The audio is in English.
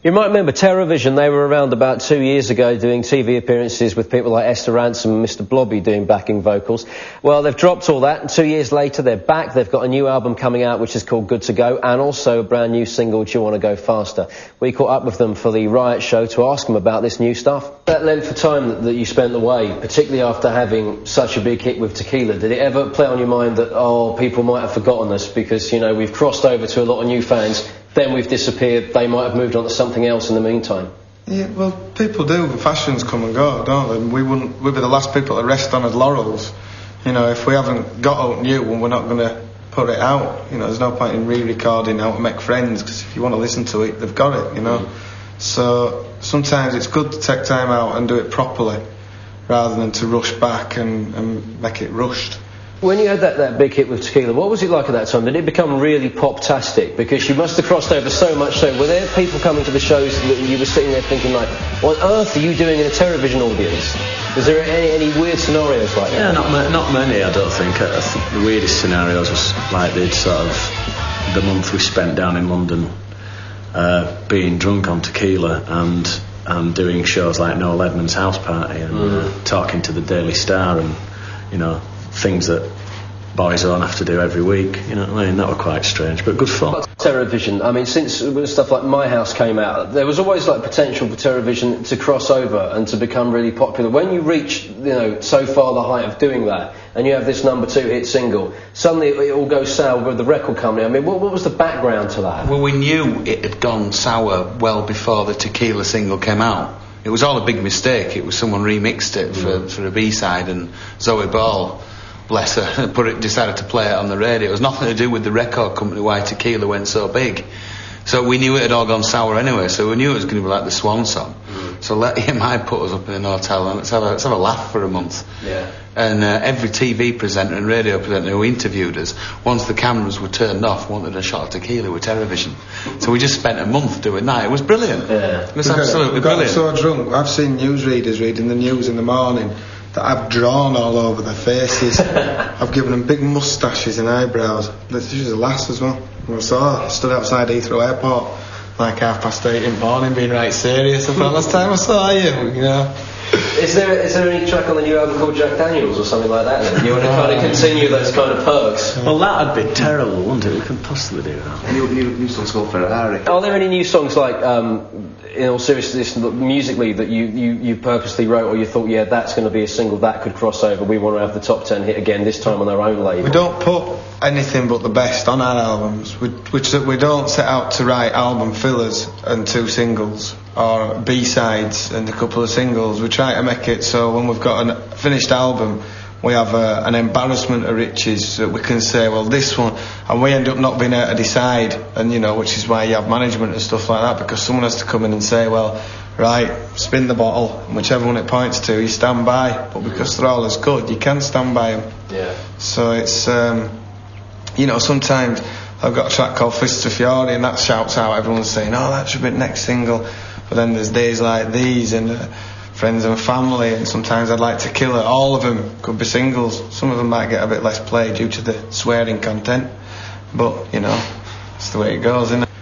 You might remember Terrorvision. They were around about 2 years ago doing TV appearances with people like Esther Ransom and Mr Blobby doing backing vocals. Well, they've dropped all that, and 2 years later they're back. They've got a new album coming out which is called Good To Go, and also a brand new single, Do You Want To Go Faster. We caught up with them for the Riot show to ask them about this new stuff. That length of time that you spent away, particularly after having such a big hit with Tequila, did it ever play on your mind that, people might have forgotten us because, we've crossed over to a lot of new fans, then we've disappeared, they might have moved on to something else in the meantime? Yeah, well, people do. Fashions come and go, don't they? We'd be the last people to rest on our laurels. If we haven't got out new, we're not going to put it out. There's no point in re-recording How to Make Friends, because if you want to listen to it, they've got it, So sometimes it's good to take time out and do it properly, rather than to rush back and make it rushed. When you had that big hit with Tequila, what was it like at that time? Did it become really pop-tastic? Because you must have crossed over so much so. Were there people coming to the shows that you were sitting there thinking, like, what on earth are you doing in a Terrorvision audience? Was there any weird scenarios like that? Yeah, not many, I don't think. I think the weirdest scenarios was like they'd sort of the month we spent down in London being drunk on Tequila and doing shows like Noel Edmonds' House Party and talking to the Daily Star and, things that Boyzone have to do every week, That were quite strange, but good fun. Terrorvision, since stuff like My House came out, there was always potential for Terrorvision to cross over and to become really popular. When you reach, so far the height of doing that, and you have this number 2 hit single, suddenly it all goes sour with the record company. What was the background to that? Well, we knew it had gone sour well before the Tequila single came out. It was all a big mistake. It was someone remixed it for a B-side, and Zoe Ball, bless her, decided to play it on the radio. It was nothing to do with the record company why Tequila went so big. So we knew it had all gone sour anyway, so we knew it was going to be like the Swan song. So let EMI put us up in an hotel and let's have a laugh for a month. Yeah. And every TV presenter and radio presenter who interviewed us, once the cameras were turned off, wanted a shot of Tequila with Terrorvision. So we just spent a month doing that. It was brilliant. Yeah. It was absolutely brilliant. We got so drunk. I've seen newsreaders reading the news in the morning that I've drawn all over their faces. I've given them big moustaches and eyebrows. This is a lass as well. I stood outside Heathrow Airport like 8:30 in the morning being right serious. I thought, last time I saw you, Is there any track on the new album called Jack Daniels or something like that then? You want to kind of continue those kind of perks? Well, that'd be terrible, wouldn't it? We couldn't possibly do that. New songs called Ferrari. Are there any new songs like, in all seriousness, musically that you purposely wrote, or you thought, that's going to be a single that could cross over, we want to have the top 10 hit again, this time on our own label? We don't put anything but the best on our albums. We don't set out to write album fillers and 2 singles or B-sides and a couple of singles. We try to make it so when we've got a finished album, we have an embarrassment of riches that we can say, well, this one, and we end up not being able to decide, and which is why you have management and stuff like that, because someone has to come in and say, well, right, spin the bottle, and whichever one it points to, you stand by. But because they're all as good, you can stand by them. Yeah. So it's, sometimes I've got a track called Fists of Fury, and that shouts out, everyone's saying, that should be the next single. But then there's days like these, and Friends and Family, and sometimes I'd Like to Kill Her. All of them could be singles. Some of them might get a bit less play due to the swearing content, but it's the way it goes, isn't it?